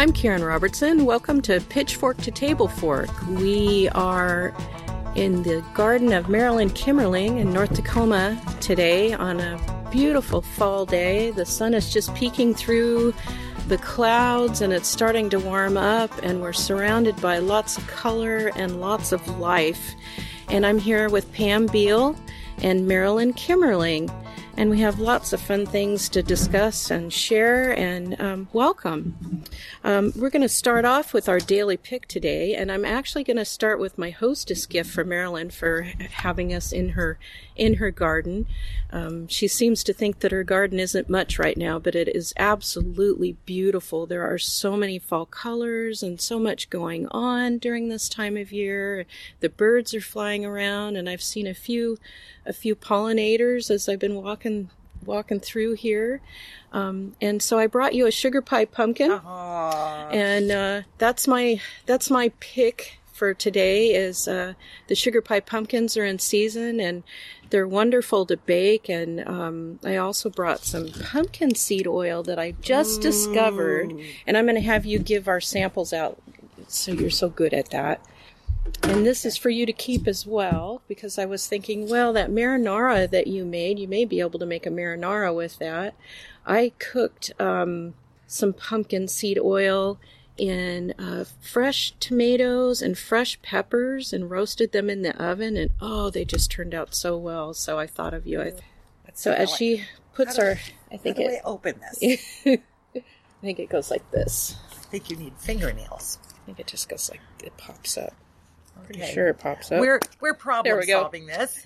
I'm Karen Robertson. Welcome to Pitchfork to Table Fork. We are in the garden of Marilyn Kimmerling in North Tacoma today on a beautiful fall day. The sun is just peeking through the clouds and it's starting to warm up, and we're surrounded by lots of color and lots of life. And I'm here with Pam Beal and Marilyn Kimmerling, and we have lots of fun things to discuss and share, and welcome. We're going to start off with our daily pick today, and I'm actually going to start with my hostess gift for Marilyn for having us in her garden. She seems to think that her garden isn't much right now, but it is absolutely beautiful. There are so many fall colors and so much going on during this time of year. The birds are flying around, and I've seen a few pollinators as I've been walking through here. And so I brought you a sugar pie pumpkin. Aww. And that's my pick for today is the sugar pie pumpkins are in season and they're wonderful to bake. And I also brought some pumpkin seed oil that I just discovered, and I'm going to have you give our samples out. So you're so good at that. And this is for you to keep as well, because I was thinking, well, that marinara that you made, you may be able to make a marinara with that. I cooked some pumpkin seed oil in fresh tomatoes and fresh peppers and roasted them in the oven, and they just turned out so well. So I thought of you. So as she puts how do I open this? I think it goes like this. I think you need fingernails. I think it just goes like, it pops up. Okay. Pretty sure it pops up. We're problem solving this.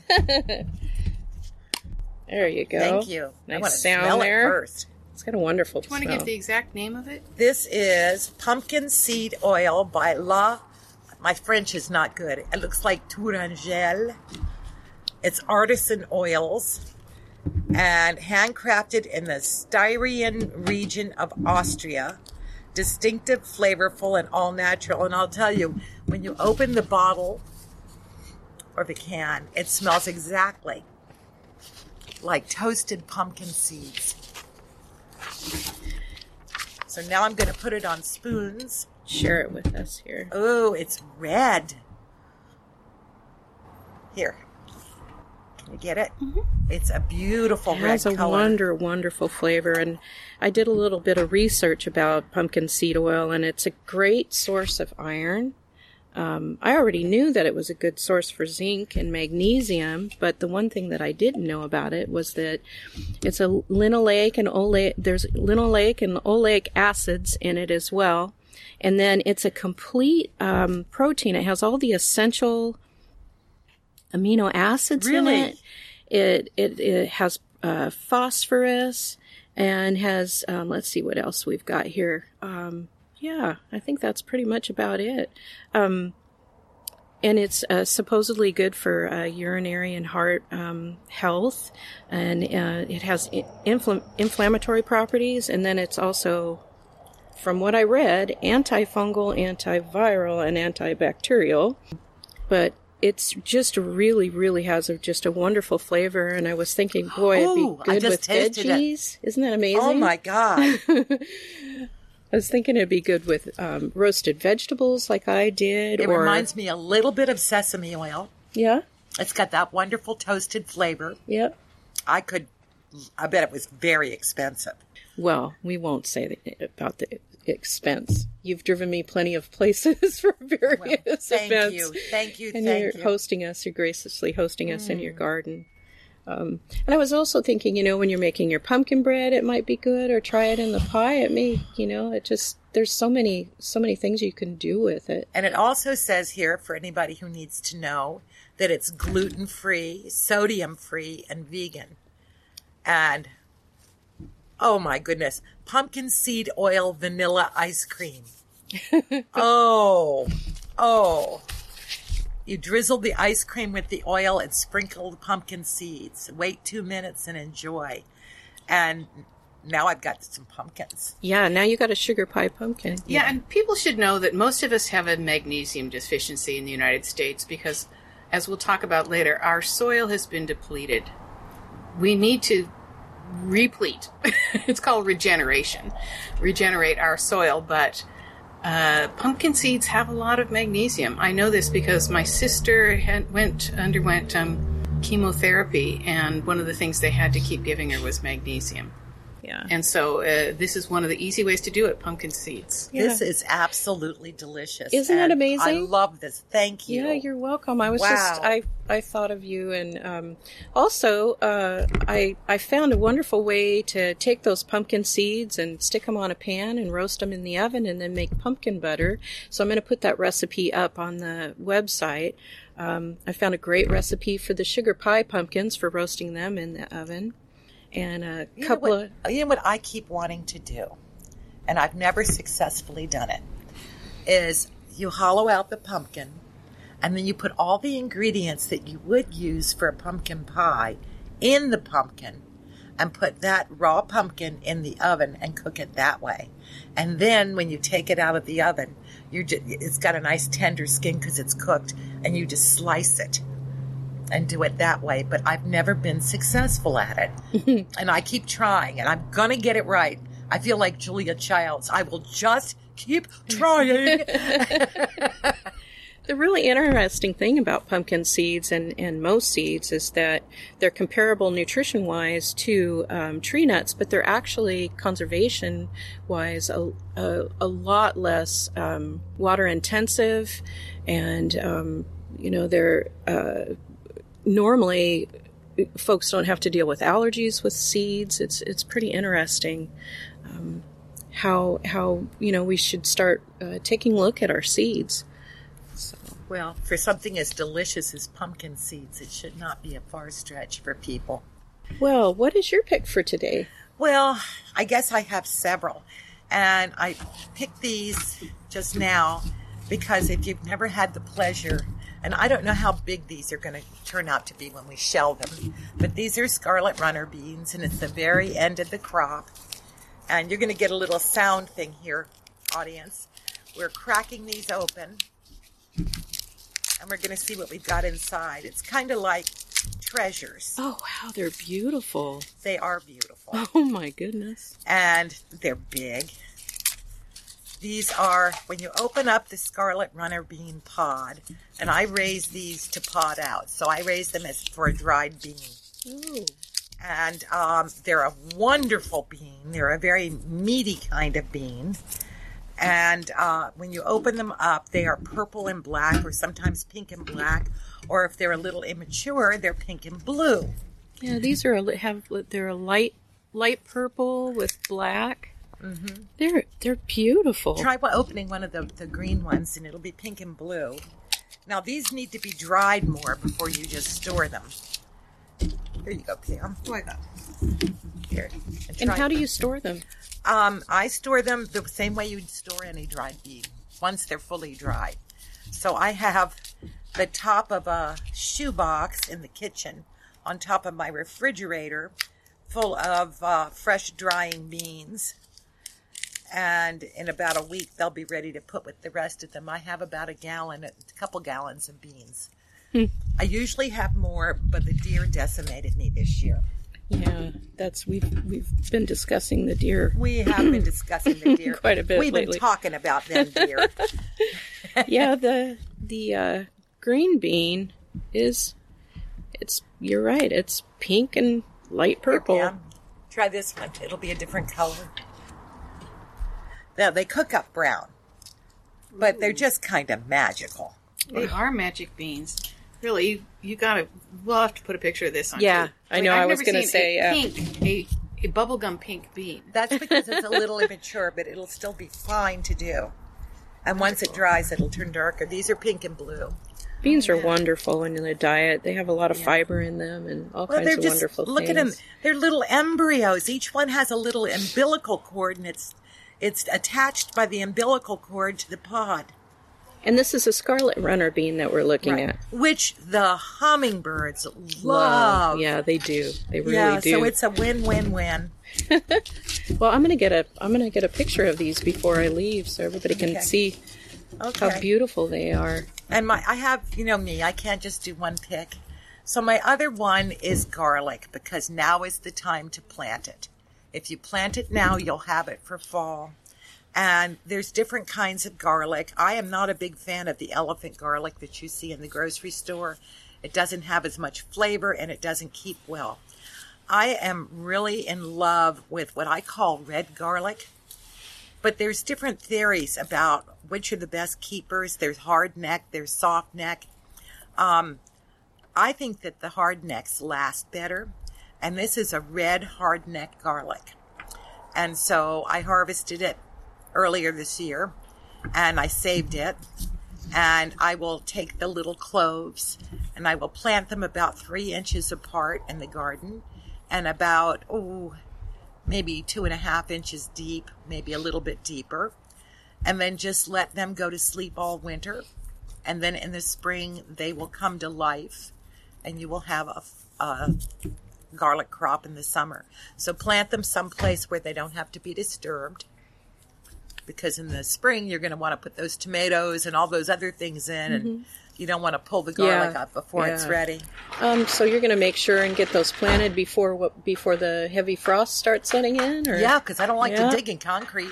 There you go. Thank you. Nice I want to sound smell there. it first. It's got a wonderful smell. Do you want to give the exact name of it? This is pumpkin seed oil by my French is not good. It looks like Tourangelle. It's artisan oils and handcrafted in the Styrian region of Austria. Distinctive, flavorful, and all natural. And I'll tell you, when you open the bottle or the can, it smells exactly like toasted pumpkin seeds. So now I'm going to put it on spoons. Share it with us here. Oh, it's red. Here. Can you get it? Mm-hmm. It's a beautiful red color. It has a wonderful flavor. And I did a little bit of research about pumpkin seed oil, and it's a great source of iron. I already knew that it was a good source for zinc and magnesium, but the one thing that I didn't know about it was that it's a linoleic and there's linoleic and oleic acids in it as well. And then it's a complete protein. It has all the essential amino acids in it. It has phosphorus and has, let's see what else we've got here. Yeah, I think that's pretty much about it. And it's supposedly good for urinary and heart health, and it has inflammatory properties, and then it's also, from what I read, antifungal, antiviral, and antibacterial. But it's just really has just a wonderful flavor, and I was thinking, boy, it'd be good with veggies. Isn't that amazing? Oh my God. I was thinking it'd be good with roasted vegetables like I did. It reminds me a little bit of sesame oil. Yeah? It's got that wonderful toasted flavor. Yep. I bet it was very expensive. Well, we won't say about the expense. You've driven me plenty of places for various events. Thank you. And you're graciously hosting us in your garden. And I was also thinking, when you're making your pumpkin bread, it might be good, or try it in the pie. It may, there's so many things you can do with it. And it also says here, for anybody who needs to know, that it's gluten-free, sodium-free, and vegan. And, oh my goodness, pumpkin seed oil vanilla ice cream. Oh. You drizzle the ice cream with the oil and sprinkle the pumpkin seeds. Wait 2 minutes and enjoy. And now I've got some pumpkins. Yeah, now you got a sugar pie pumpkin. Yeah, and people should know that most of us have a magnesium deficiency in the United States because, as we'll talk about later, our soil has been depleted. We need to replete. It's called regeneration. Regenerate our soil, but Pumpkin seeds have a lot of magnesium. I know this because my sister underwent chemotherapy, and one of the things they had to keep giving her was magnesium. Yeah. And so this is one of the easy ways to do it, pumpkin seeds. Yeah. This is absolutely delicious. Isn't that And amazing? I love this. Thank you. Yeah, you're welcome. I was Wow. I thought of you, and also I found a wonderful way to take those pumpkin seeds and stick them on a pan and roast them in the oven, and then make pumpkin butter. So I'm going to put that recipe up on the website. I found a great recipe for the sugar pie pumpkins for roasting them in the oven, and a couple of. You know what I keep wanting to do, and I've never successfully done it, is you hollow out the pumpkin, and then you put all the ingredients that you would use for a pumpkin pie in the pumpkin, and put that raw pumpkin in the oven and cook it that way. And then when you take it out of the oven, it's got a nice tender skin because it's cooked, and you just slice it and do it that way. But I've never been successful at it. And I keep trying, and I'm going to get it right. I feel like Julia Childs. I will just keep trying. The really interesting thing about pumpkin seeds and most seeds is that they're comparable nutrition-wise to tree nuts, but they're actually conservation-wise a lot less water-intensive, and they're normally folks don't have to deal with allergies with seeds. It's pretty interesting how we should start taking a look at our seeds. Well, for something as delicious as pumpkin seeds, it should not be a far stretch for people. Well, what is your pick for today? Well, I guess I have several. And I picked these just now because if you've never had the pleasure, and I don't know how big these are going to turn out to be when we shell them, but these are scarlet runner beans, and it's the very end of the crop. And you're going to get a little sound thing here, audience. We're cracking these open, and we're going to see what we've got inside. It's kind of like treasures. Oh, wow, they're beautiful. They are beautiful. Oh, my goodness. And they're big. These are, when you open up the scarlet runner bean pod, and I raise these to pod out. So I raise them as for a dried bean. Ooh. And they're a wonderful bean. They're a very meaty kind of bean. And when you open them up, they are purple and black, or sometimes pink and black. Or if they're a little immature, they're pink and blue. Yeah, these are they're a light purple with black. Mm-hmm. They're beautiful. Try opening one of the green ones, and it'll be pink and blue. Now these need to be dried more before you just store them. Here you go, Pam. What do I got? Here. And how do you store them? I store them the same way you'd store any dried bean, once they're fully dried. So I have the top of a shoebox in the kitchen on top of my refrigerator full of fresh drying beans. And in about a week, they'll be ready to put with the rest of them. I have about a couple gallons of beans. I usually have more, but the deer decimated me this year. Yeah, we've been discussing the deer. We have been discussing the deer quite a bit. We've lately. been talking about them deer. Yeah, the green bean you're right. It's pink and light purple. Here, Pam, try this one. It'll be a different color. Now they cook up brown, but they're just kind of magical. They are magic beans. Really, we'll have to put a picture of this on. Yeah, too. I know. I've I was never going to seen say a bubblegum pink bean. That's because it's a little immature, but it'll still be fine to do. And once it dries, it'll turn darker. These are pink and blue. beans are wonderful in the diet. They have a lot of fiber in them and all kinds of wonderful things. Look at them. They're little embryos. Each one has a little umbilical cord, and it's attached by the umbilical cord to the pod. And this is a scarlet runner bean that we're looking at. Which the hummingbirds love. Yeah, they do. They really do. So it's a win-win-win. Well, I'm gonna get a picture of these before I leave, so everybody can see how beautiful they are. And I have, me, I can't just do one pick. So my other one is garlic, because now is the time to plant it. If you plant it now, you'll have it for fall. And there's different kinds of garlic. I am not a big fan of the elephant garlic that you see in the grocery store. It doesn't have as much flavor and it doesn't keep well. I am really in love with what I call red garlic. But there's different theories about which are the best keepers. There's hard neck, there's soft neck. I think that the hard necks last better. And this is a red hard neck garlic. And so I harvested it earlier this year, and I saved it, and I will take the little cloves, and I will plant them about 3 inches apart in the garden, and about, maybe 2.5 inches deep, maybe a little bit deeper, and then just let them go to sleep all winter, and then in the spring they will come to life, and you will have a garlic crop in the summer. So plant them someplace where they don't have to be disturbed, because in the spring you're going to want to put those tomatoes and all those other things in, and you don't want to pull the garlic up before it's ready. So you're going to make sure and get those planted before the heavy frost starts setting in? Or? Yeah, because I don't like to dig in concrete.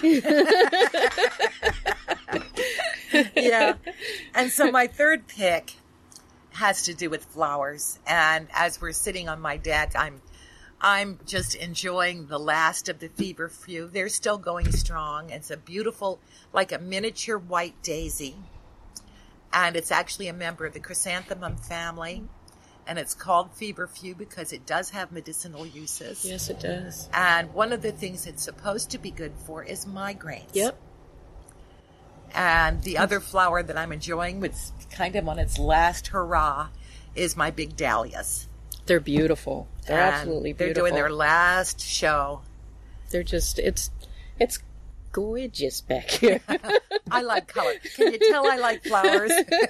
Yeah. And so my third pick has to do with flowers. And as we're sitting on my deck, I'm just enjoying the last of the feverfew. They're still going strong. It's a beautiful, like a miniature white daisy. And it's actually a member of the chrysanthemum family. And it's called feverfew because it does have medicinal uses. Yes, it does. And one of the things it's supposed to be good for is migraines. Yep. And the other flower that I'm enjoying, which is kind of on its last hurrah, is my big dahlias. They're beautiful. They're absolutely beautiful. They're doing their last show. They're just, it's gorgeous back here. I like color. Can you tell I like flowers?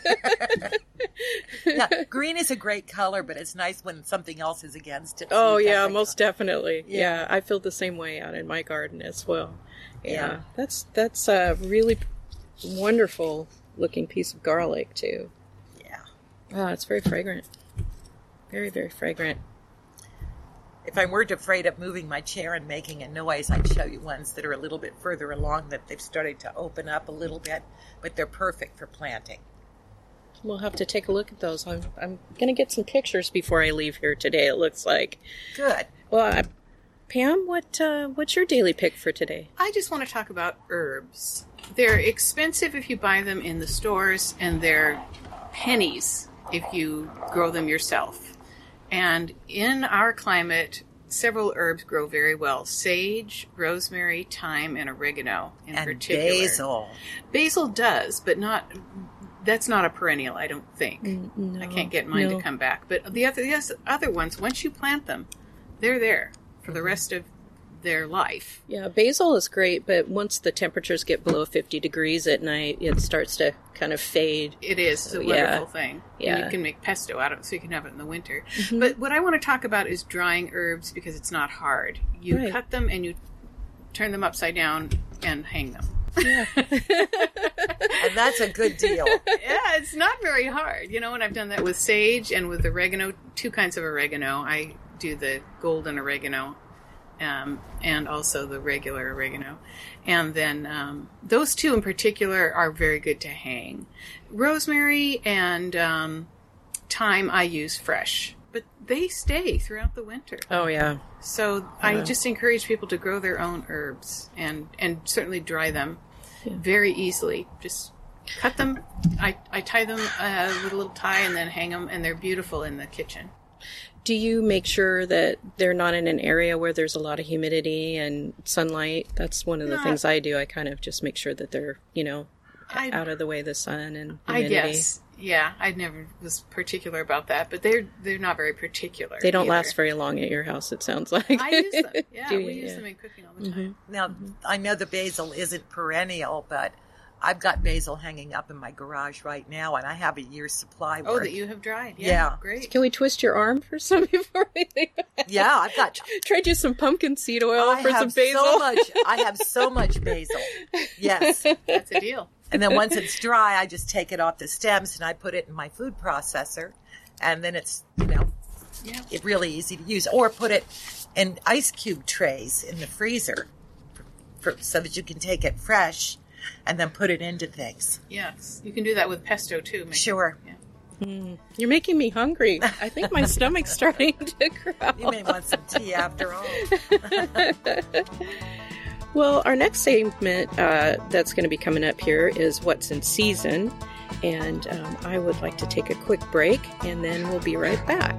Yeah, green is a great color, but it's nice when something else is against it. Oh, yeah, most definitely. Yeah, I feel the same way out in my garden as well. Yeah. That's a really wonderful looking piece of garlic, too. Yeah. Oh, it's very fragrant. Very, very fragrant. If I weren't afraid of moving my chair and making a noise, I'd show you ones that are a little bit further along that they've started to open up a little bit, but they're perfect for planting. We'll have to take a look at those. I'm going to get some pictures before I leave here today, it looks like. Good. Well, Pam, what's your daily pick for today? I just want to talk about herbs. They're expensive if you buy them in the stores, and they're pennies if you grow them yourself. And in our climate, several herbs grow very well. Sage, rosemary, thyme, and oregano in particular. And basil. Basil does, but that's not a perennial, I don't think. No, I can't get mine to come back. But the other ones, once you plant them, they're there for the rest of their life. Yeah, basil is great, but once the temperatures get below 50 degrees at night, it starts to kind of fade. It is a wonderful thing. Yeah. And you can make pesto out of it, so you can have it in the winter. Mm-hmm. But what I want to talk about is drying herbs, because it's not hard. You cut them and you turn them upside down and hang them. Yeah. And that's a good deal. Yeah, it's not very hard. You know, and I've done that with sage and with oregano, 2 kinds of oregano. I do the golden oregano and also the regular oregano. And then those 2 in particular are very good to hang. Rosemary and thyme I use fresh, but they stay throughout the winter. Oh, yeah. So I just encourage people to grow their own herbs and certainly dry them very easily. Just cut them. I tie them with a little tie and then hang them, and they're beautiful in the kitchen. Do you make sure that they're not in an area where there's a lot of humidity and sunlight? That's one of the things I do. I kind of just make sure that they're, out of the way of the sun and humidity. I guess. Yeah, I never was particular about that, but they're not very particular. They don't last very long at your house, it sounds like. I use them. Yeah, we use them in cooking all the time. Now, I know the basil isn't perennial, but I've got basil hanging up in my garage right now, and I have a year's supply worth. Oh, that you have dried. Yeah. Great. Can we twist your arm for some before we leave? Yeah, I've got... Trade you some pumpkin seed oil for some basil. I have so much basil. Yes. That's a deal. And then once it's dry, I just take it off the stems and I put it in my food processor. And then it's, it's really easy to use. Or put it in ice cube trays in the freezer so that you can take it fresh and then put it into things. Yes. You can do that with pesto, too. Maybe. Sure. Yeah. You're making me hungry. I think my stomach's starting to growl. You may want some tea after all. Well, our next segment that's going to be coming up here is What's in Season. And I would like to take a quick break, and then we'll be right back.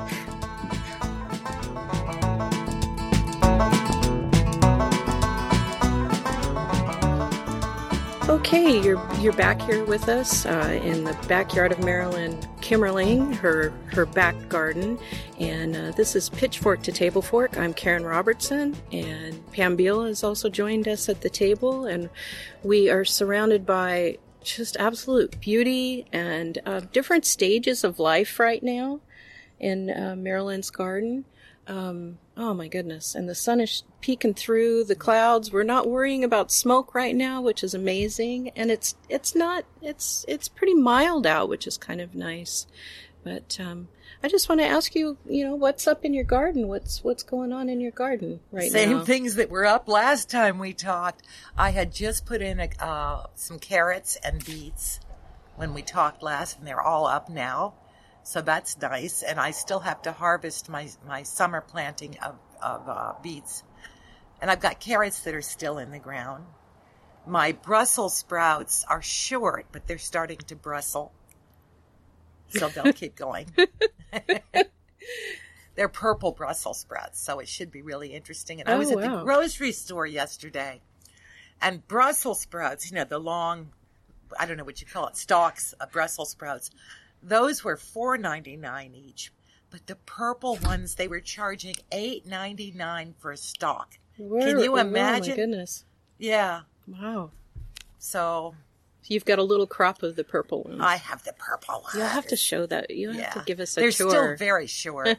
Okay, you're back here with us in the backyard of Marilyn Kimmerling, her back garden, and this is Pitchfork to Table Fork. I'm Karen Robertson, and Pam Beal has also joined us at the table, and we are surrounded by just absolute beauty and different stages of life right now in Marilyn's garden. Oh my goodness. And the sun is peeking through the clouds. We're not worrying about smoke right now, which is amazing. And it's pretty mild out, which is kind of nice. But I just want to ask you, what's up in your garden? What's going on in your garden right now? Same things that were up last time we talked. I had just put in some carrots and beets when we talked last, and they're all up now. So that's nice. And I still have to harvest my summer planting of beets. And I've got carrots that are still in the ground. My Brussels sprouts are short, but they're starting to Brussels. So they'll keep going. They're purple Brussels sprouts, so it should be really interesting. And I was at the grocery store yesterday, and Brussels sprouts, the long, I don't know what you call it, stalks of Brussels sprouts, those were $4.99 each. But the purple ones, they were charging $8.99 for a stalk. Can you imagine? Oh my goodness. Yeah. Wow. So you've got a little crop of the purple ones. I have the purple ones. You'll have to show that. You'll have to give us a They're tour. They're still very short.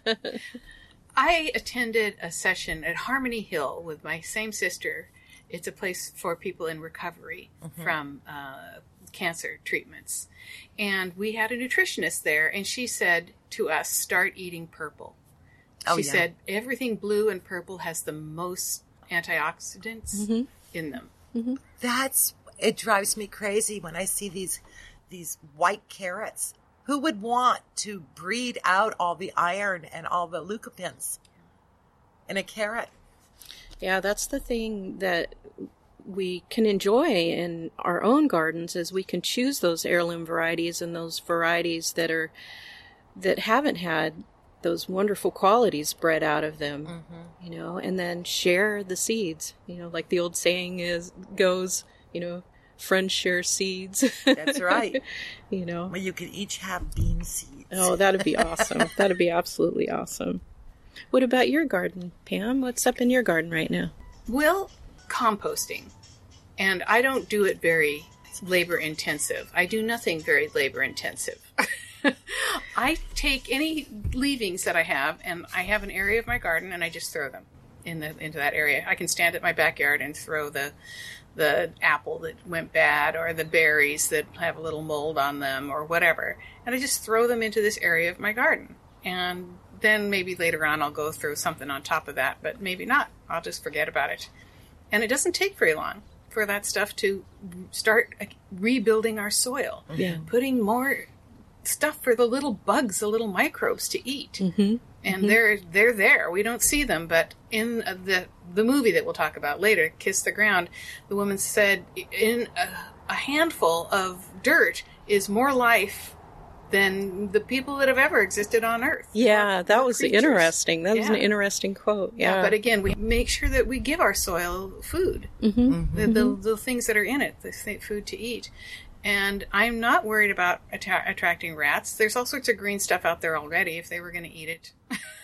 I attended a session at Harmony Hill with my same sister. It's a place for people in recovery from cancer treatments. And we had a nutritionist there, and she said to us, start eating purple. She said everything blue and purple has the most antioxidants in them. Mm-hmm. It drives me crazy when I see these white carrots. Who would want to breed out all the iron and all the lycopene in a carrot? Yeah, that's the thing that we can enjoy in our own gardens, is we can choose those heirloom varieties and those varieties that haven't had those wonderful qualities bred out of them, and then share the seeds. Like the old saying goes, friends share seeds. That's right. Well, you could each have bean seeds. Oh, that'd be awesome. That'd be absolutely awesome. What about your garden, Pam? What's up in your garden right now? Well, composting. And I don't do it very labor intensive. I do nothing very labor intensive. I take any leavings that I have, and I have an area of my garden, and I just throw them into that area. I can stand at my backyard and throw the apple that went bad, or the berries that have a little mold on them, or whatever. And I just throw them into this area of my garden. And then maybe later on I'll go throw something on top of that, but maybe not. I'll just forget about it. And it doesn't take very long for that stuff to start rebuilding our soil. Yeah. Putting more stuff for the little bugs, the little microbes to eat. And they're there. We don't see them, but in the movie that we'll talk about later, Kiss the Ground, the woman said in a handful of dirt is more life than the people that have ever existed on Earth. Yeah, that was creatures. Interesting. That was an interesting quote. Yeah, but again, we make sure that we give our soil food, the things that are in it, the food to eat. And I'm not worried about attracting rats. There's all sorts of green stuff out there already if they were going to eat it.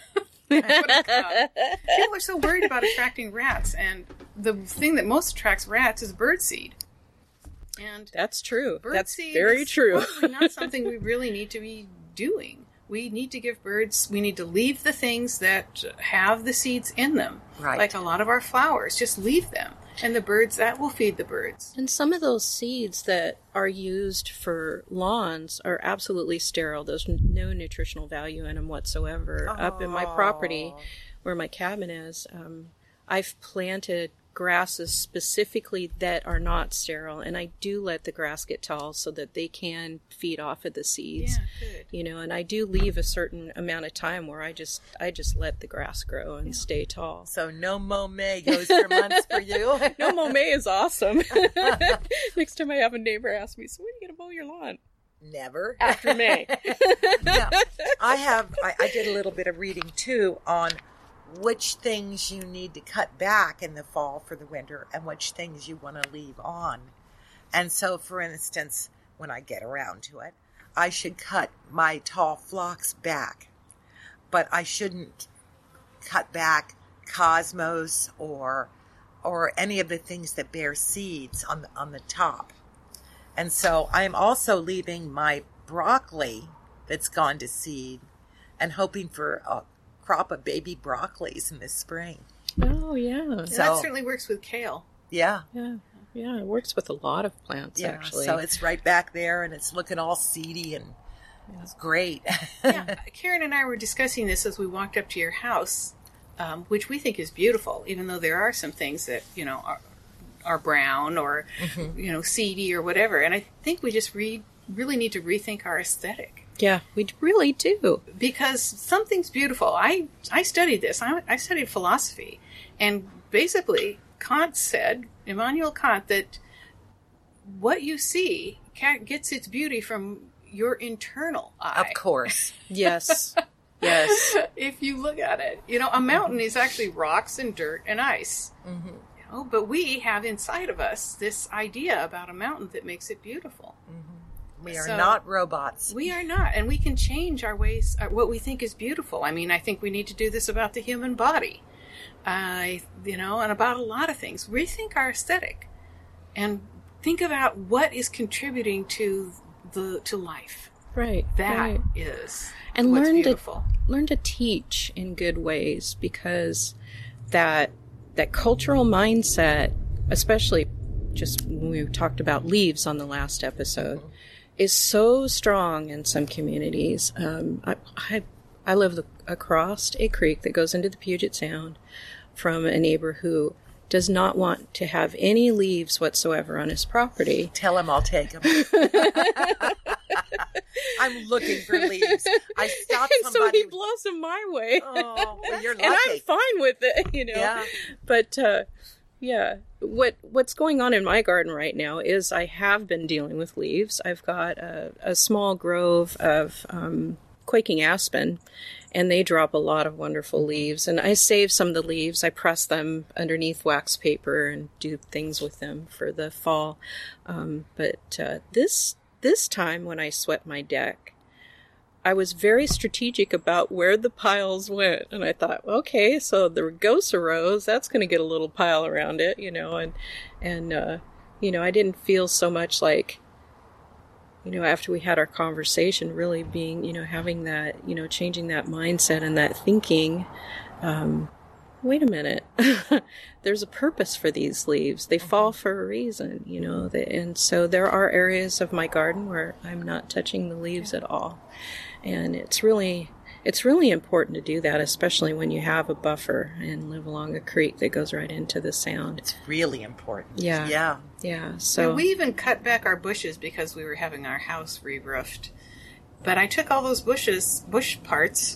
People are so worried about attracting rats. And the thing that most attracts rats is birdseed. And that's true. That's Birdseed very true. is probably not something we really need to be doing. We need to give birds, we need to leave the things that have the seeds in them. Right. Like a lot of our flowers, just leave them. And the birds, that will feed the birds. And some of those seeds that are used for lawns are absolutely sterile. There's no nutritional value in them whatsoever. Up in my property, where my cabin is, I've planted grasses specifically that are not sterile, and I do let the grass get tall so that they can feed off of the seeds. Yeah, good. You know, and I do leave a certain amount of time where I just let the grass grow and stay tall. So no mow May goes for months for you. No mow May is awesome. Next time I have a neighbor ask me, so when are you going to mow your lawn? Never. After May. Now, I did a little bit of reading too on which things you need to cut back in the fall for the winter and which things you want to leave on. And so, for instance, when I get around to it, I should cut my tall phlox back, but I shouldn't cut back cosmos or any of the things that bear seeds on the top. And so I'm also leaving my broccoli that's gone to seed and hoping for a crop of baby broccolis in the spring. Oh, yeah. So that certainly works with kale. Yeah. Yeah. Yeah, it works with a lot of plants, actually. So it's right back there, and it's looking all seedy, and it's great. Yeah, Karen and I were discussing this as we walked up to your house, which we think is beautiful, even though there are some things that, you know, are brown or, you know, seedy or whatever. And I think we just really need to rethink our aesthetic. Yeah, we really do. Because something's beautiful. I studied this. I studied philosophy. And basically, Immanuel Kant, that what you see gets its beauty from your internal eye. Of course. Yes. Yes. If you look at it. You know, a mountain is actually rocks and dirt and ice. Mm-hmm. You know, but we have inside of us this idea about a mountain that makes it beautiful. Mm-hmm. We are not robots. We are not. And we can change our ways, what we think is beautiful. I mean, I think we need to do this about the human body. You know, and about a lot of things. Rethink our aesthetic and think about what is contributing to life. Right. That is and what's learn beautiful. Learn to teach in good ways, because that cultural mindset, especially just when we talked about leaves on the last episode, is so strong in some communities. I live across a creek that goes into the Puget Sound from a neighbor who does not want to have any leaves whatsoever on his property. Tell him I'll take them. I'm looking for leaves. I stopped and somebody. So he blows them my way. Oh, well, you're lucky. And I'm fine with it, you know. Yeah. But, yeah, what's going on in my garden right now is I have been dealing with leaves. I've got a small grove of quaking aspen, and they drop a lot of wonderful leaves. And I save some of the leaves. I press them underneath wax paper and do things with them for the fall. But this time when I swept my deck, I was very strategic about where the piles went. And I thought, okay, so the Rugosa rose, that's going to get a little pile around it, you know, and you know, I didn't feel so much like, you know, after we had our conversation, really being, you know, having that, you know, changing that mindset and that thinking, wait a minute, there's a purpose for these leaves. They fall for a reason, you know, and so there are areas of my garden where I'm not touching the leaves at all. And it's really important to do that, especially when you have a buffer and live along a creek that goes right into the Sound. It's really important. Yeah. So and we even cut back our bushes because we were having our house re-roofed. But I took all those bush parts,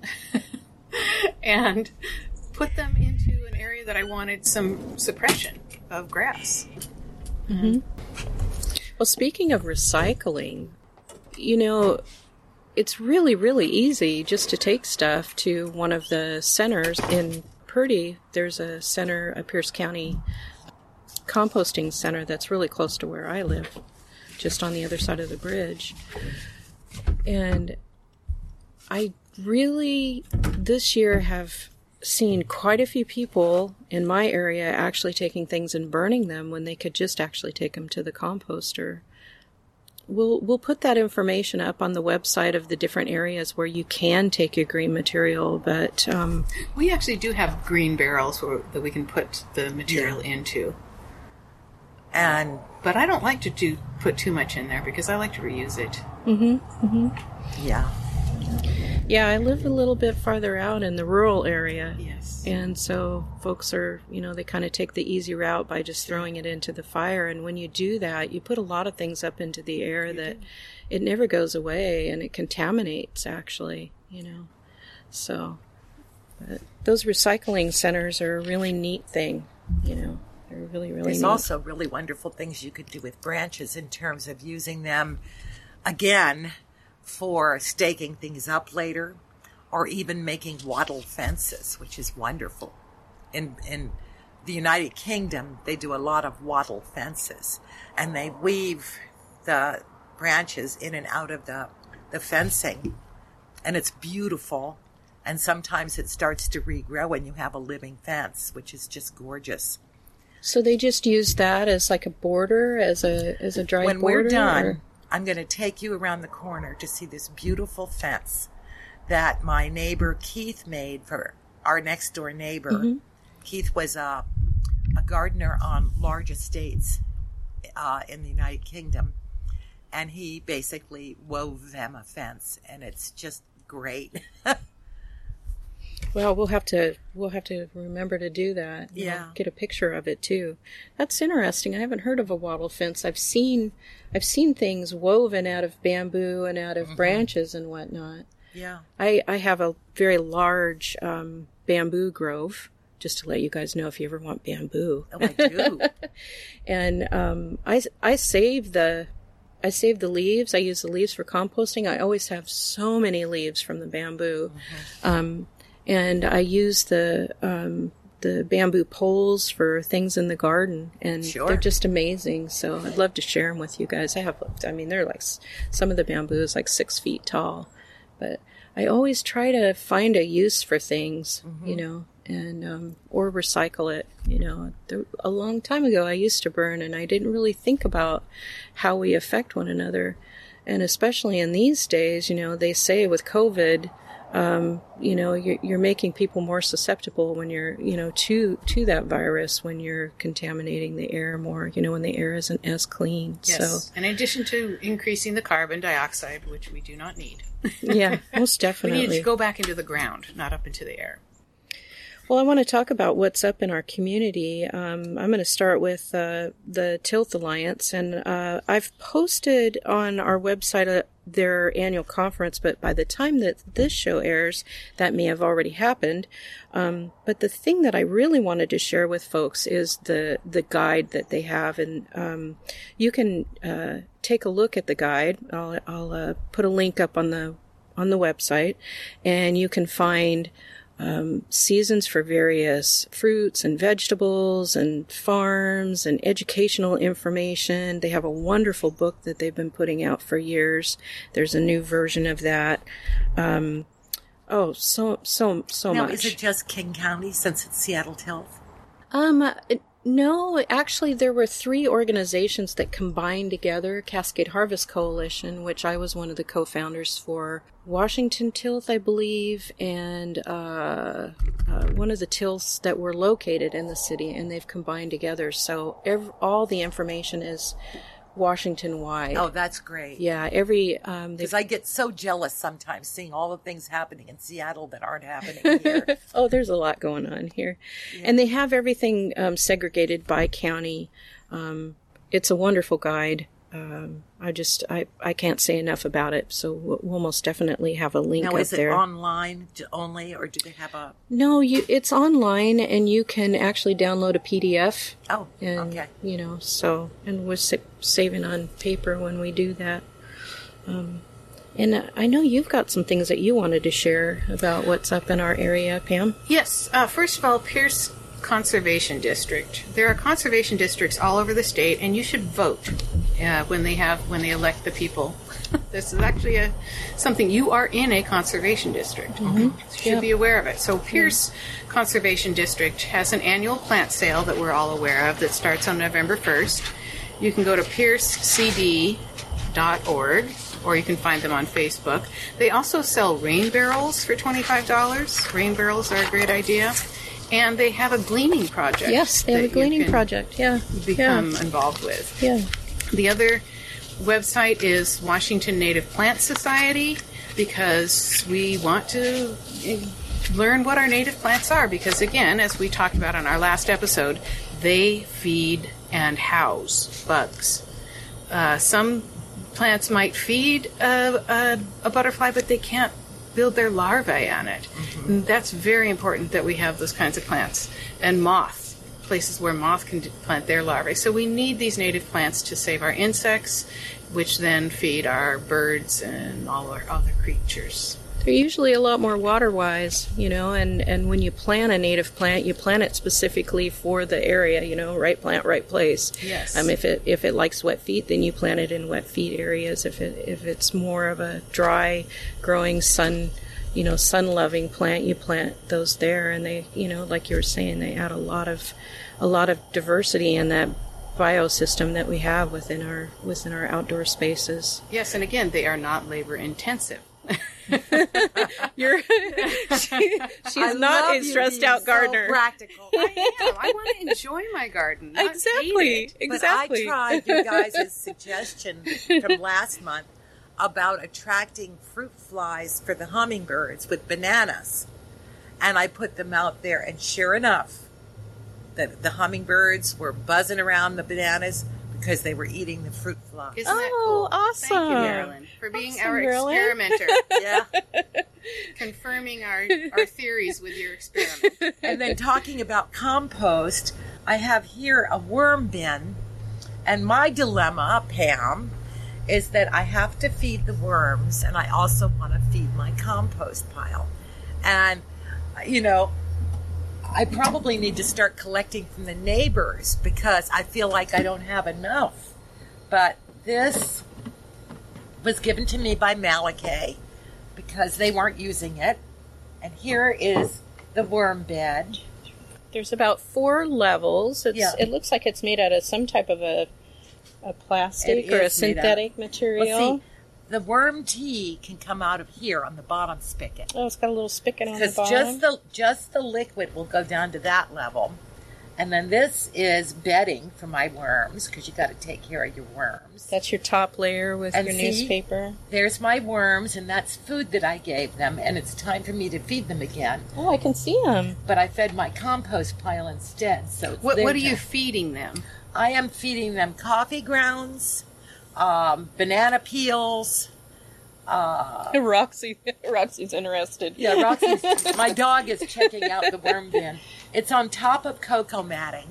and put them into an area that I wanted some suppression of grass. Mm-hmm. Well, speaking of recycling, you know, it's really, really easy just to take stuff to one of the centers in Purdy. There's a center, a Pierce County composting center that's really close to where I live, just on the other side of the bridge. And I really, this year, have seen quite a few people in my area actually taking things and burning them when they could just actually take them to the composter. We'll put that information up on the website of the different areas where you can take your green material, but we actually do have green barrels that we can put the material into. But I don't like to put too much in there because I like to reuse it. Mm-hmm. Mm-hmm. Yeah. Yeah, I live a little bit farther out in the rural area. Yes. And so folks are, they kind of take the easy route by just throwing it into the fire. And when you do that, you put a lot of things up into the air that it never goes away, and it contaminates, actually, So those recycling centers are a really neat thing, They're really, really There's neat. also really wonderful things you could do with branches in terms of using them, again, for staking things up later, or even making wattle fences, which is wonderful. In the United Kingdom, they do a lot of wattle fences, and they weave the branches in and out of the fencing, and it's beautiful. And sometimes it starts to regrow and you have a living fence, which is just gorgeous. So they just use that as like a border, as a dry border? When we're done, I'm going to take you around the corner to see this beautiful fence that my neighbor Keith made for our next door neighbor. Mm-hmm. Keith was a gardener on large estates in the United Kingdom, and he basically wove them a fence, and it's just great. Well, we'll have to remember to do that. Yeah. Get a picture of it too. That's interesting. I haven't heard of a wattle fence. I've seen things woven out of bamboo and out of branches and whatnot. Yeah. I have a very large bamboo grove, just to let you guys know if you ever want bamboo. Oh, I do. And I save the leaves. I use the leaves for composting. I always have so many leaves from the bamboo. Mm-hmm. And I use the bamboo poles for things in the garden, and they're just amazing. So I'd love to share them with you guys. They're like, some of the bamboo is like 6 feet tall, but I always try to find a use for things, and or recycle it. A long time ago I used to burn, and I didn't really think about how we affect one another, and especially in these days, they say with COVID. You're making people more susceptible when you're, to that virus, when you're contaminating the air more, when the air isn't as clean. Yes. So, in addition to increasing the carbon dioxide, which we do not need. Yeah, most definitely. We need to go back into the ground, not up into the air. Well, I want to talk about what's up in our community. I'm going to start with the Tilth Alliance, and I've posted on our website their annual conference, but by the time that this show airs, that may have already happened. But the thing that I really wanted to share with folks is the guide that they have, and you can take a look at the guide. I'll put a link up on the website, and you can find seasons for various fruits and vegetables and farms and educational information. They have a wonderful book that they've been putting out for years. There's a new version of that. So Now, much. is it just King County since it's Seattle Tilth? No, actually there were 3 organizations that combined together, Cascade Harvest Coalition, which I was one of the co-founders for, Washington Tilth, I believe, and one of the tilths that were located in the city, and they've combined together. So all the information is Washington-wide. Oh, that's great. Yeah, because I get so jealous sometimes seeing all the things happening in Seattle that aren't happening here. Oh, there's a lot going on here. Yeah. And they have everything segregated by county. It's a wonderful guide. I can't say enough about it, so we'll most definitely have a link up there. Now, is it online only, or do they have a... No, it's online, and you can actually download a PDF. Oh, and, okay. And we're saving on paper when we do that. And I know you've got some things that you wanted to share about what's up in our area, Pam. Yes. First of all, Pierce Conservation District. There are conservation districts all over the state, and you should vote when they elect the people. This is actually something. You are in a conservation district. Mm-hmm. You should be aware of it. So Pierce Conservation District has an annual plant sale that we're all aware of that starts on November 1st. You can go to piercecd.org, or you can find them on Facebook. They also sell rain barrels for $25. Rain barrels are a great idea. And they have a gleaning project. Yes, they have a gleaning project, become involved with. Yeah. The other website is Washington Native Plant Society, because we want to learn what our native plants are, because again, as we talked about on our last episode, they feed and house bugs. Some plants might feed a butterfly, but they can't build their larvae on it. Mm-hmm. And that's very important that we have those kinds of plants. And moths, places where moth can plant their larvae. So we need these native plants to save our insects, which then feed our birds and all our other creatures. They're usually a lot more water-wise, and when you plant a native plant, you plant it specifically for the area, right plant, right place. Yes. If it likes wet feet, then you plant it in wet feet areas. If it's more of a dry, growing sun-loving plant, you plant those there, and they, like you were saying, they add a lot of diversity in that biosystem that we have within our outdoor spaces. Yes, and again, they are not labor-intensive. She's not a stressed out gardener. So practical. I am. I want to enjoy my garden. Not Exactly. hate it. But I tried you guys' suggestion from last month about attracting fruit flies for the hummingbirds with bananas, and I put them out there, and sure enough, the hummingbirds were buzzing around the bananas because they were eating the fruit flies. Isn't that cool? Awesome. Thank you, Marilyn, for being our Marilyn. experimenter. Yeah. Confirming our theories with your experiment. And then talking about compost, I have here a worm bin, and my dilemma, Pam, is that I have to feed the worms, and I also want to feed my compost pile. And, I probably need to start collecting from the neighbors because I feel like I don't have enough. But this was given to me by Malachi because they weren't using it. And here is the worm bed. There's about 4 levels. Yeah. It looks like it's made out of some type of a plastic It or a is made out- synthetic material. Well, see, the worm tea can come out of here on the bottom spigot. Oh, it's got a little spigot on the Because bottom. just the liquid will go down to that level. And then this is bedding for my worms, because you got to take care of your worms. That's your top layer with And your see? newspaper. There's my worms, and that's food that I gave them, and it's time for me to feed them again. Oh, I can see them. But I fed my compost pile instead, so it's What their are you turn. feeding them? I am feeding them coffee grounds, banana peels. Roxy's interested. Yeah, Roxy's, my dog is checking out the worm bin. It's on top of cocoa matting,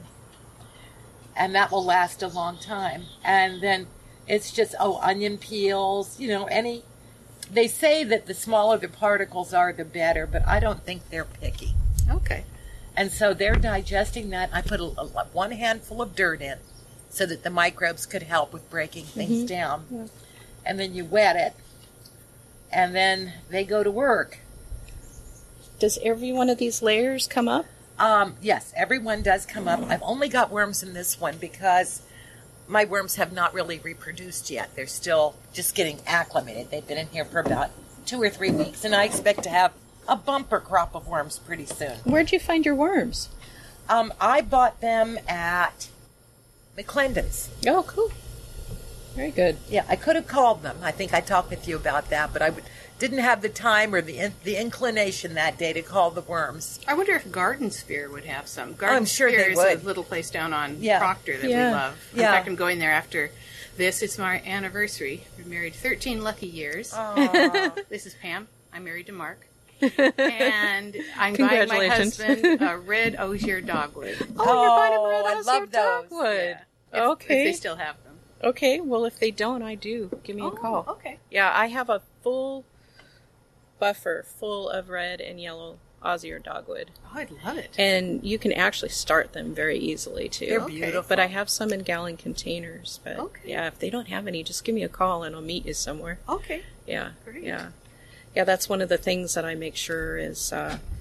and that will last a long time. And then it's just, onion peels, they say that the smaller the particles are, the better, but I don't think they're picky. Okay. And so they're digesting that. I put one handful of dirt in so that the microbes could help with breaking things down. Yeah. And then you wet it, and then they go to work. Does every one of these layers come up? Yes, everyone does come up. I've only got worms in this one because my worms have not really reproduced yet. They're still just getting acclimated. They've been in here for about 2 or 3 weeks, and I expect to have a bumper crop of worms pretty soon. Where'd you find your worms? I bought them at McClendon's. Oh, cool. Very good. Yeah, I could have called them. I think I talked with you about that, but I didn't have the time or the inclination that day to call the worms. I wonder if Garden Sphere would have some. Garden I'm sure Sphere they is would. a little place down on Yeah. Proctor that Yeah. we love. In Yeah. fact, I'm going there after this. It's my anniversary. We're married 13 lucky years. Oh, This is Pam. I'm married to Mark. And I'm buying my Congratulations. husband a red osier dogwood. Oh, you're buying a red I osier love those. dogwood. If Okay. they still have them. Okay, well, if they don't, I do. Give me a call. Okay. Yeah, I have a full buffer full of red and yellow osier dogwood. Oh, I'd love it. And you can actually start them very easily, too. they're Okay. beautiful. But I have some in gallon containers. But Okay. yeah, if they don't have any, just give me a call and I'll meet you somewhere. Okay. Yeah. Great. Yeah. Yeah, that's one of the things that I make sure is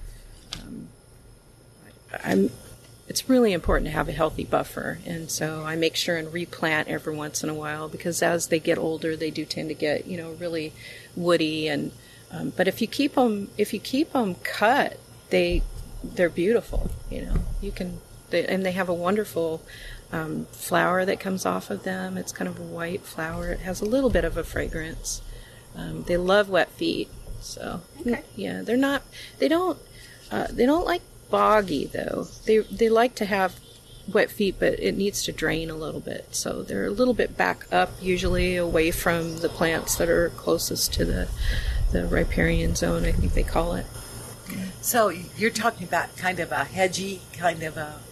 it's really important to have a healthy buffer. And so I make sure and replant every once in a while because as they get older, they do tend to get, really woody. And but if you keep them cut, they're beautiful. You can, and they have a wonderful flower that comes off of them. It's kind of a white flower. It has a little bit of a fragrance. They love wet feet. So Okay. yeah, they don't like boggy though. They like to have wet feet, but it needs to drain a little bit. So they're a little bit back up, usually away from the plants that are closest to the riparian zone, I think they call it. So you're talking about kind of a hedgy, kind of a...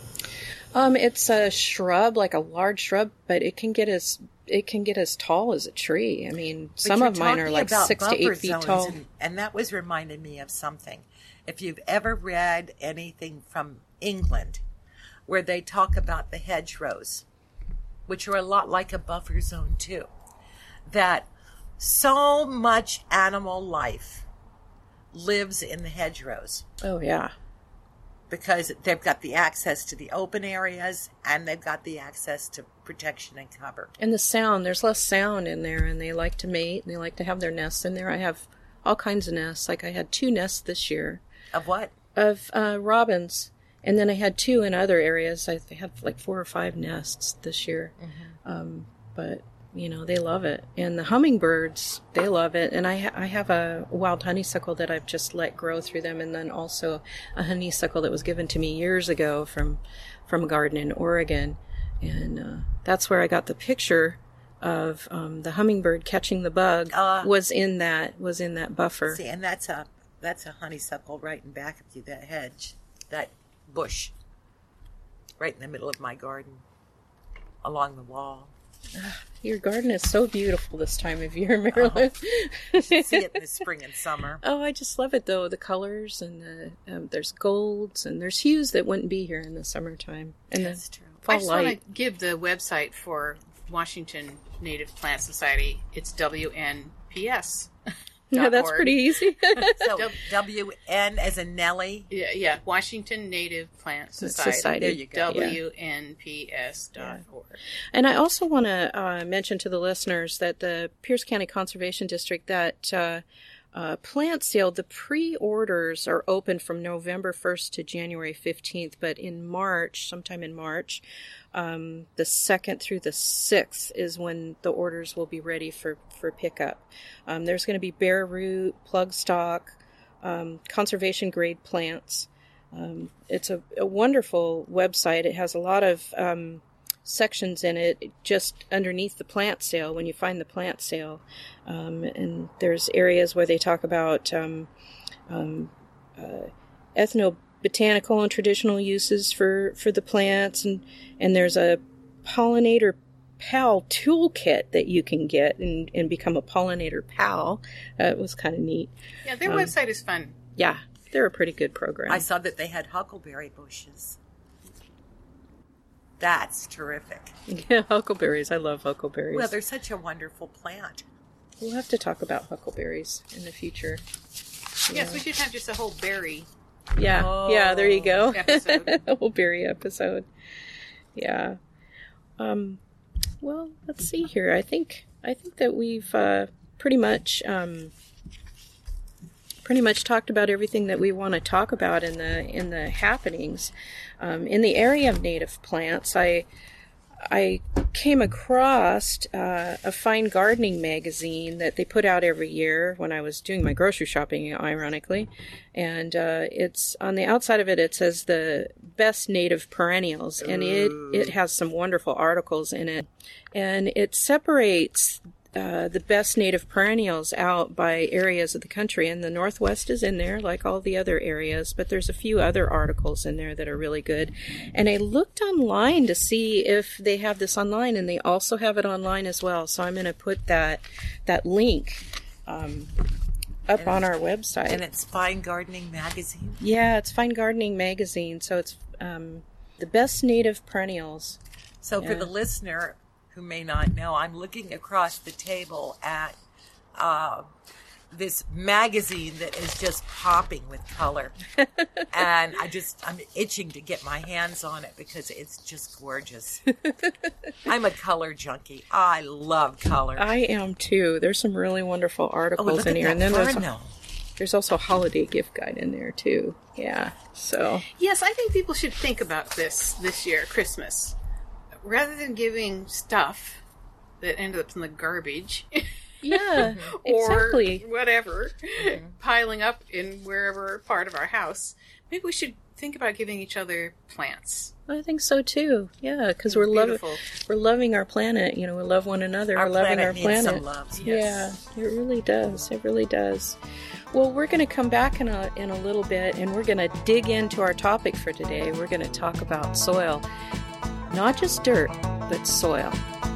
It's a shrub, like a large shrub, but it can get as tall as a tree. I mean, some of mine are like 6 to 8 feet tall. And that was reminding me of something. If you've ever read anything from England, where they talk about the hedgerows, which are a lot like a buffer zone too, that so much animal life lives in the hedgerows. Oh, yeah. Because they've got the access to the open areas and they've got the access to protection and cover. And the sound, there's less sound in there, and they like to mate, and they like to have their nests in there. I have all kinds of nests. Like I had 2 nests this year. Of what? Of robins. And then I had 2 in other areas. I had like 4 or 5 nests this year. Mm-hmm. But, they love it. And the hummingbirds, they love it. And I have a wild honeysuckle that I've just let grow through them. And then also a honeysuckle that was given to me years ago from a garden in Oregon. And that's where I got the picture of the hummingbird catching the bug was in that buffer. See, and that's a honeysuckle right in back of you, that hedge, that bush, right in the middle of my garden, along the wall. Your garden is so beautiful this time of year, Marilyn. You should see it in the spring and summer. Oh, I just love it, though. The colors, and there's golds, and there's hues that wouldn't be here in the summertime. And that's true. Fall I just light. want to give the website for Washington Native Plant Society. It's WNPS. Yeah, that's pretty easy. So WN as in Nellie? Yeah. Washington Native Plant Society. There you go. WNPS.org. And I also want to mention to the listeners that the Pierce County Conservation District, that plant sale, the pre-orders are open from November 1st to January 15th, but in March, sometime in March, the 2nd through the 6th is when the orders will be ready for pickup. There's going to be bare root, plug stock, conservation grade plants. It's a wonderful website. It has a lot of sections in it just underneath the plant sale when you find the plant sale. And there's areas where they talk about ethnobotanical and traditional uses for the plants, and there's a pollinator pal toolkit that you can get and become a pollinator pal. It was kind of neat. Yeah, their website is fun. Yeah, they're a pretty good program. I saw that they had huckleberry bushes. That's terrific. Yeah, huckleberries. I love huckleberries. Well, they're such a wonderful plant. We'll have to talk about huckleberries in the future. Yes, we should have just a whole berry Yeah, there you go. episode. A whole berry episode. Yeah. Well, let's see here. I think that we've pretty much talked about everything that we want to talk about in the happenings. In the area of native plants, I came across a fine gardening magazine that they put out every year when I was doing my grocery shopping, ironically. And it's on the outside of it, it says the best native perennials, and it has some wonderful articles in it. And it separates the best native perennials out by areas of the country, and the Northwest is in there like all the other areas, but there's a few other articles in there that are really good. And I looked online to see if they have this online, and they also have it online as well. So I'm going to put that link up on our website. And it's Fine Gardening Magazine? Yeah, it's Fine Gardening Magazine. So it's the best native perennials. So for the listener who may not know, I'm looking across the table at this magazine that is just popping with color. And I'm itching to get my hands on it because it's just gorgeous. I'm a color junkie. I love color. I am too. There's some really wonderful articles in here. And then there's also a holiday gift guide in there too. Yeah. So Yes, I think people should think about this year, Christmas. rather than giving stuff that ends up in the garbage, Yeah, or exactly. whatever, piling up in wherever part of our house, maybe we should think about giving each other plants. I think so too. Yeah, because we're loving our planet. You know, we love one another. Our we're loving our needs planet. some love. Yes. Yeah, it really does. It really does. Well, we're going to come back in a little bit, and we're going to dig into our topic for today. We're going to talk about soil, not just dirt, but soil.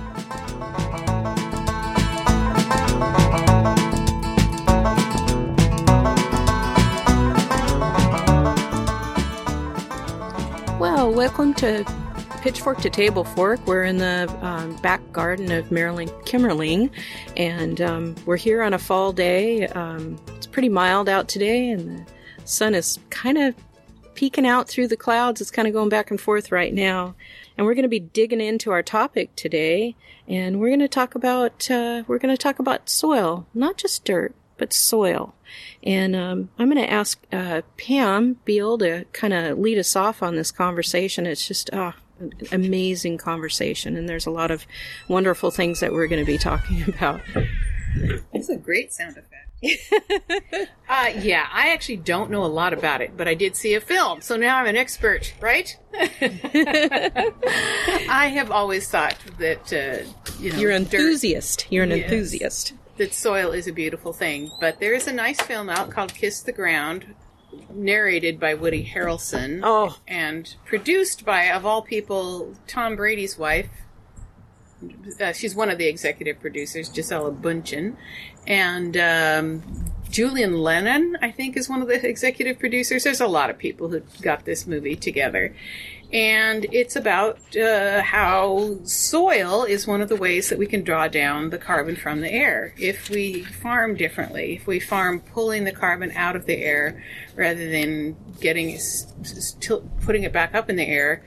Well, welcome to Pitchfork to Table Fork. We're in the back garden of Marilyn Kimmerling, and we're here on a fall day. It's pretty mild out today, and the sun is kind of peeking out through the clouds. It's kind of going back and forth right now, and we're going to be digging into our topic today, and we're going to talk about soil, not just dirt, but soil. And I'm going to ask Pam Beal to kind of lead us off on this conversation. It's just an amazing conversation, and there's a lot of wonderful things that we're going to be talking about. That's a great sound effect. Yeah, I actually don't know a lot about it, but I did see a film, so now I'm an expert, right? I have always thought that, You're an enthusiast. Dirt, You're an yes, enthusiast. that soil is a beautiful thing. But there is a nice film out called Kiss the Ground, narrated by Woody Harrelson, and produced by, of all people, Tom Brady's wife. She's one of the executive producers, Gisela Bundchen, and Julian Lennon, I think, is one of the executive producers. There's a lot of people who got this movie together. And it's about how soil is one of the ways that we can draw down the carbon from the air. If we farm differently, if we farm pulling the carbon out of the air rather than putting it back up in the air,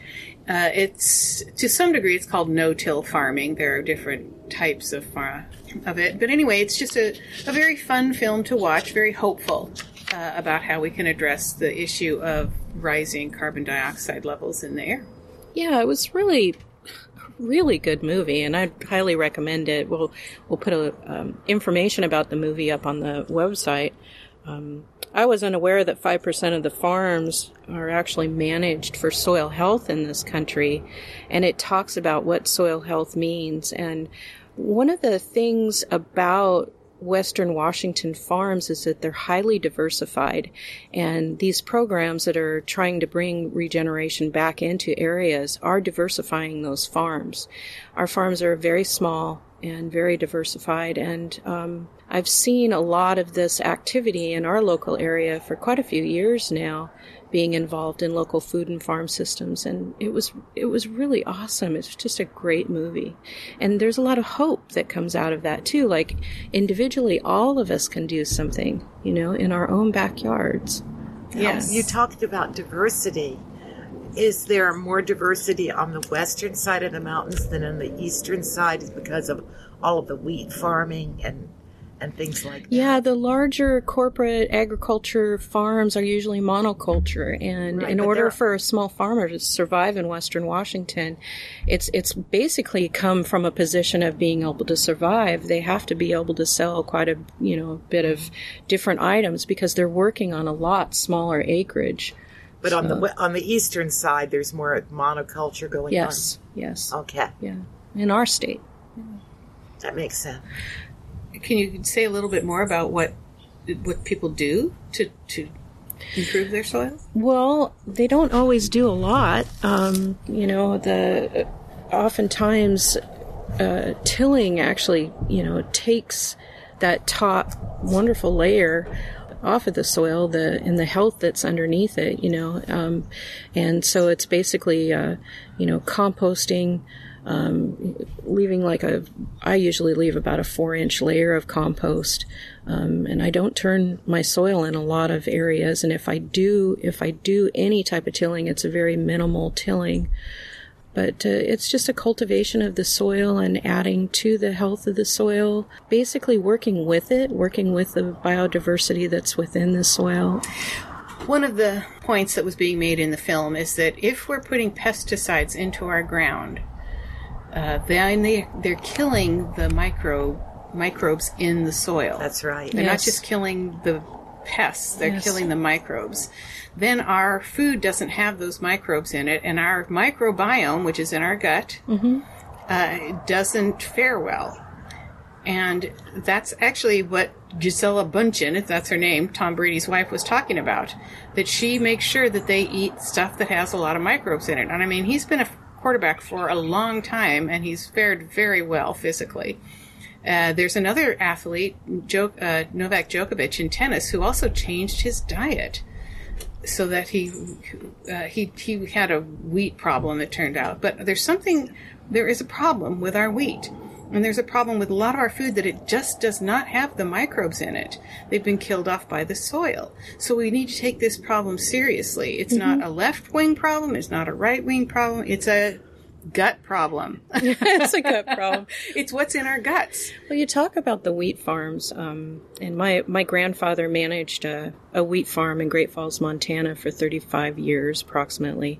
it's, to some degree, it's called no-till farming. There are different types of it. But anyway, it's just a very fun film to watch, very hopeful about how we can address the issue of rising carbon dioxide levels in the air. Yeah, it was really good movie, and I'd highly recommend it. We'll put information about the movie up on the website. I was unaware that 5% of the farms are actually managed for soil health in this country, and it talks about what soil health means. And one of the things about Western Washington farms is that they're highly diversified, and these programs that are trying to bring regeneration back into areas are diversifying those farms. Our farms are very small and very diversified, and I've seen a lot of this activity in our local area for quite a few years now, being involved in local food and farm systems, and it was really awesome. It's just a great movie, and there's a lot of hope that comes out of that too. Like, individually, all of us can do something, in our own backyards. Yes. You talked about diversity. Is there more diversity on the western side of the mountains than on the eastern side because of all of the wheat farming and things like that? Yeah, the larger corporate agriculture farms are usually monoculture, and in order for a small farmer to survive in Western Washington, it's basically come from a position of being able to survive. They have to be able to sell quite a bit of different items because they're working on a lot smaller acreage. But on the eastern side, there's more monoculture going on. Yes. Okay. Yeah, in our state. That makes sense. Can you say a little bit more about what people do to improve their soil? Well, they don't always do a lot. Oftentimes tilling actually, takes that top wonderful layer off of the soil, and the health that's underneath it, and so it's basically, composting, leaving I usually leave about a 4-inch layer of compost, and I don't turn my soil in a lot of areas, and if I do any type of tilling, it's a very minimal tilling. But it's just a cultivation of the soil and adding to the health of the soil, basically working with the biodiversity that's within the soil. One of the points that was being made in the film is that if we're putting pesticides into our ground, then they're killing the microbes in the soil. That's right. They're not just killing the pests, they're killing the microbes. Then our food doesn't have those microbes in it, and our microbiome, which is in our gut, doesn't fare well. And that's actually what Gisela Bundchen, if that's her name, Tom Brady's wife, was talking about. That she makes sure that they eat stuff that has a lot of microbes in it. And I mean, he's been a quarterback for a long time, and he's fared very well physically. There's another athlete, Novak Djokovic in tennis, who also changed his diet so that he had a wheat problem, it turned out. But there is a problem with our wheat. And there's a problem with a lot of our food that it just does not have the microbes in it. They've been killed off by the soil. So we need to take this problem seriously. It's not a left-wing problem. It's not a right-wing problem. It's a gut problem. It's a gut problem. It's what's in our guts. Well, you talk about the wheat farms, and my grandfather managed a wheat farm in Great Falls, Montana for 35 years approximately,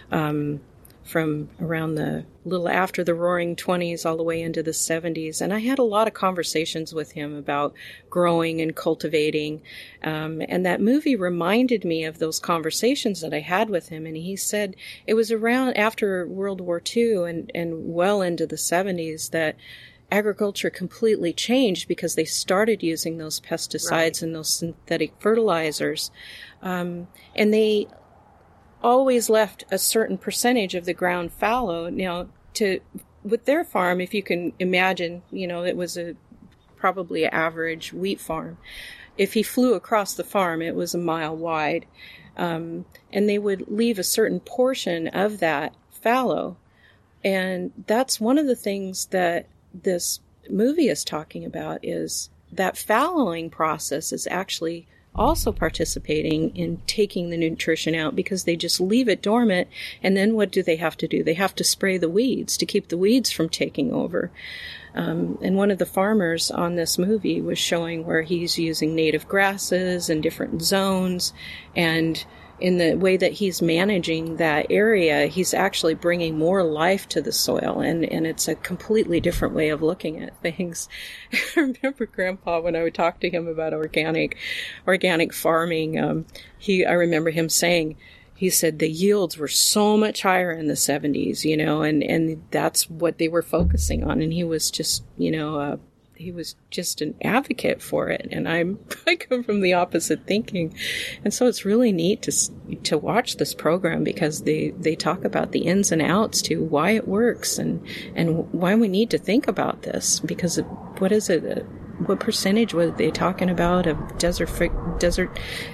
from around the little after the Roaring 20s all the way into the 70s. And I had a lot of conversations with him about growing and cultivating. And that movie reminded me of those conversations that I had with him. And he said it was around after World War II and well into the 70s that agriculture completely changed because they started using those pesticides and those synthetic fertilizers. And they always left a certain percentage of the ground fallow. Now, with their farm, if you can imagine, it was probably an average wheat farm. If he flew across the farm, it was a mile wide, and they would leave a certain portion of that fallow. And that's one of the things that this movie is talking about, is that fallowing process is actually also participating in taking the nutrition out, because they just leave it dormant. And then what do? They have to spray the weeds to keep the weeds from taking over. And one of the farmers on this movie was showing where he's using native grasses and different zones, and in the way that he's managing that area, he's actually bringing more life to the soil, and it's a completely different way of looking at things. I remember Grandpa, when I would talk to him about organic farming, I remember him saying, he said the yields were so much higher in the 70s, and that's what they were focusing on, and he was just, he was just an advocate for it, and I come from the opposite thinking, and so it's really neat to watch this program, because they talk about the ins and outs to why it works and why we need to think about this, because what is it? What percentage were they talking about of desertification?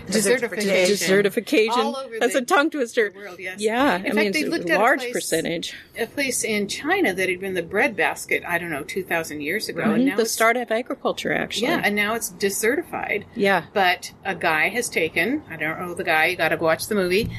All over That's a tongue twister. The world, yes. Yeah, In fact, they looked it's a at large percentage. A place in China that had been the breadbasket, 2,000 years ago. Mm-hmm. And now the start of agriculture, actually. Yeah, and now it's desertified. Yeah. But a guy has taken, I don't know the guy, you got to watch the movie,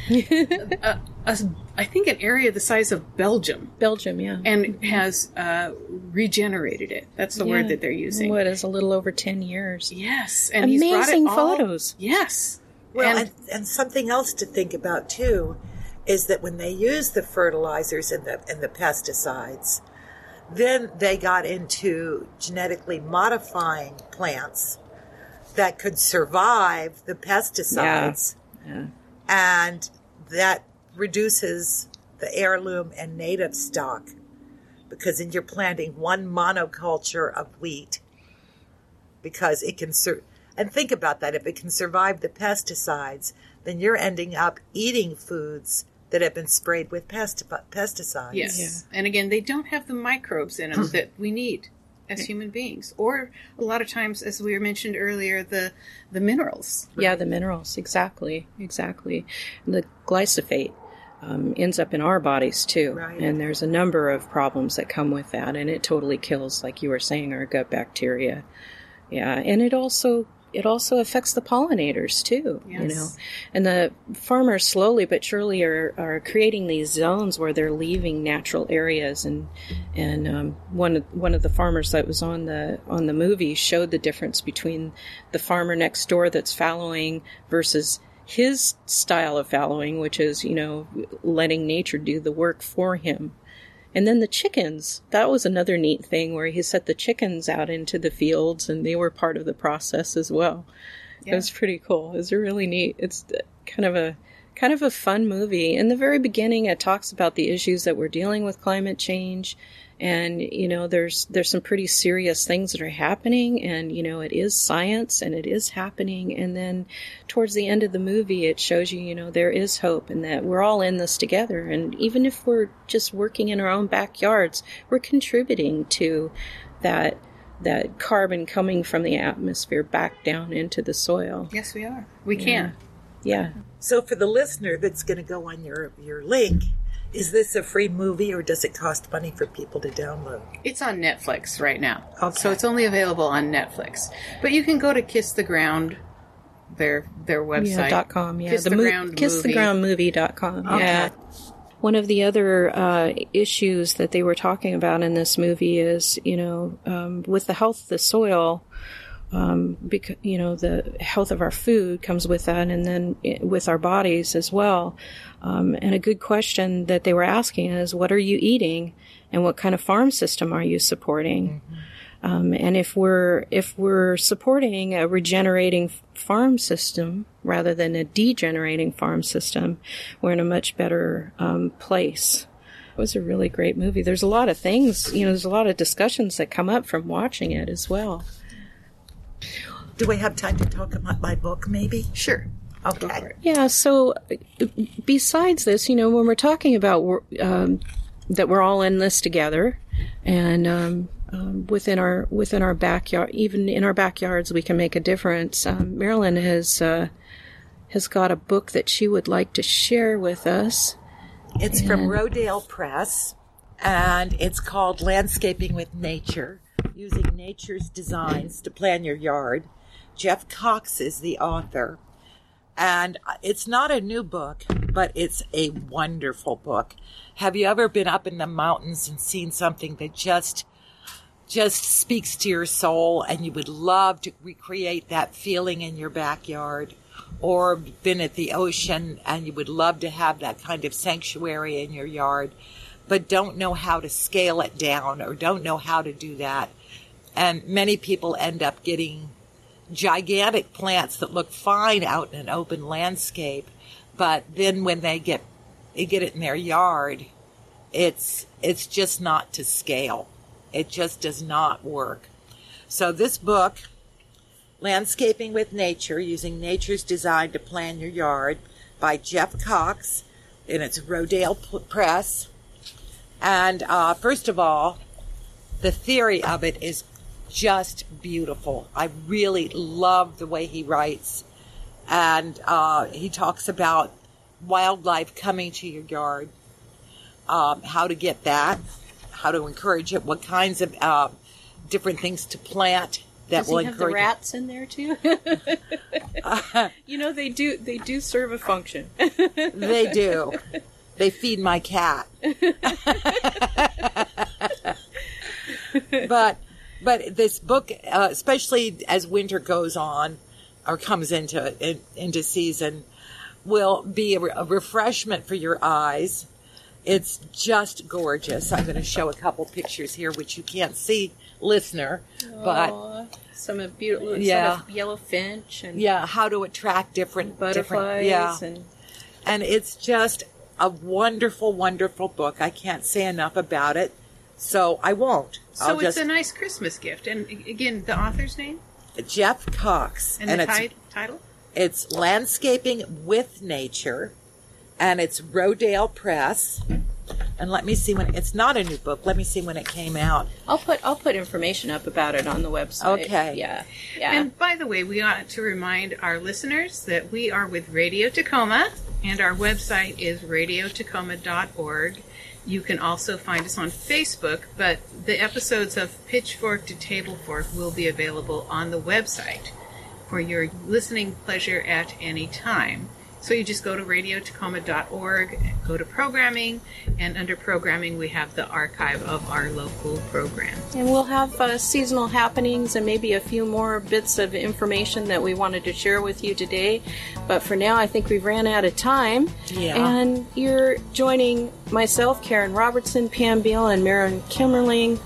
I think an area the size of Belgium. Belgium, yeah. And has regenerated it. That's the word that they're using. What is a little over 10 years. Yes. And amazing he's brought it photos. Yes. Well, and something else to think about, too, is that when they use the fertilizers and the pesticides, then they got into genetically modifying plants that could survive the pesticides. Yeah. And that reduces the heirloom and native stock, because then you're planting one monoculture of wheat, because it can and think about that, if it can survive the pesticides, then you're ending up eating foods that have been sprayed with pesticides. Yes. Yeah. And again, they don't have the microbes in them that we need as human beings, or a lot of times, as we mentioned earlier, the minerals. Yeah, the minerals, exactly. The glyphosate ends up in our bodies too, right. And there's a number of problems that come with that, and it totally kills, like you were saying, our gut bacteria. Yeah, and it also affects the pollinators too. Yes. And the farmers slowly but surely are creating these zones where they're leaving natural areas, and one of the farmers that was on the movie showed the difference between the farmer next door that's fallowing versus his style of fallowing, which is letting nature do the work for him. And then the chickens, that was another neat thing where he set the chickens out into the fields and they were part of the process as well. Yeah. It was pretty cool. It was really neat. It's kind of a fun movie. In the very beginning, it talks about the issues that we're dealing with climate change. And, there's some pretty serious things that are happening, and, it is science and it is happening. And then towards the end of the movie, it shows you, there is hope and that we're all in this together. And even if we're just working in our own backyards, we're contributing to that carbon coming from the atmosphere back down into the soil. Yes, we are. We can. Yeah. So for the listener that's going to go on your link, is this a free movie or does it cost money for people to download? It's on Netflix right now. Okay. So it's only available on Netflix. But you can go to Kiss the Ground, their website. Yeah, .com, yeah. KissTheGroundMovie.com. Okay. Yeah. One of the other issues that they were talking about in this movie is, with the health of the soil, because, the health of our food comes with that, and then with our bodies as well. And a good question that they were asking is, what are you eating and what kind of farm system are you supporting? Mm-hmm. And if we're supporting a regenerating farm system rather than a degenerating farm system, we're in a much better place. It was a really great movie. There's a lot of things, there's a lot of discussions that come up from watching it as well. Do we have time to talk about my book, maybe? Sure. Okay. Yeah, so besides this, when we're talking about that we're all in this together, and within our backyard, even in our backyards, we can make a difference. Marilyn has got a book that she would like to share with us. It's from Rodale Press, and it's called Landscaping with Nature, Using Nature's Designs to Plan Your Yard. Jeff Cox is the author. And it's not a new book, but it's a wonderful book. Have you ever been up in the mountains and seen something that just speaks to your soul and you would love to recreate that feeling in your backyard? Or been at the ocean and you would love to have that kind of sanctuary in your yard, but don't know how to scale it down or don't know how to do that? And many people end up getting gigantic plants that look fine out in an open landscape, but then when they get it in their yard, it's just not to scale. It just does not work. So this book, Landscaping with Nature, Using Nature's Design to Plan Your Yard, by Jeff Cox, and it's Rodale Press. And first of all, the theory of it is just beautiful. I really love the way he writes. And he talks about wildlife coming to your yard, how to get that, how to encourage it, what kinds of different things to plant that will encourage. Does he have the rats in there too? They do serve a function. They do. They feed my cat. But this book, especially as winter goes on or comes into season, will be a refreshment for your eyes. It's just gorgeous. I'm going to show a couple pictures here, which you can't see, listener. But some of beautiful, some of yellow finch and how to attract different butterflies, and it's just a wonderful, wonderful book. I can't say enough about it. So I won't. So it's a nice Christmas gift. And again, the author's name? Jeff Cox. And the title? It's Landscaping with Nature. And it's Rodale Press. And let me see when it's not a new book. Let me see when it came out. I'll put information up about it on the website. Okay. Yeah. And by the way, we ought to remind our listeners that we are with Radio Tacoma, and our website is radiotacoma.org. You can also find us on Facebook, but the episodes of Pitchfork to Table Fork will be available on the website for your listening pleasure at any time. So you just go to radiotacoma.org, go to programming, and under programming we have the archive of our local program. And we'll have seasonal happenings and maybe a few more bits of information that we wanted to share with you today. But for now, I think we've ran out of time. Yeah. And you're joining myself, Karen Robertson, Pam Beal, and Marilyn Kimmerling.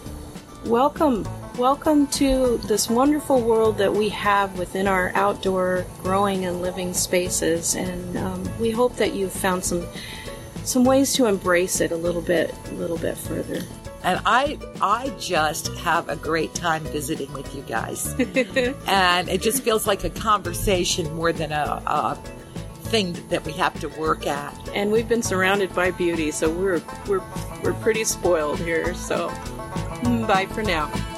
Welcome to this wonderful world that we have within our outdoor growing and living spaces, and we hope that you've found some ways to embrace it a little bit further. And I just have a great time visiting with you guys. And it just feels like a conversation more than a thing that we have to work at. And we've been surrounded by beauty, so we're pretty spoiled here. So bye for now.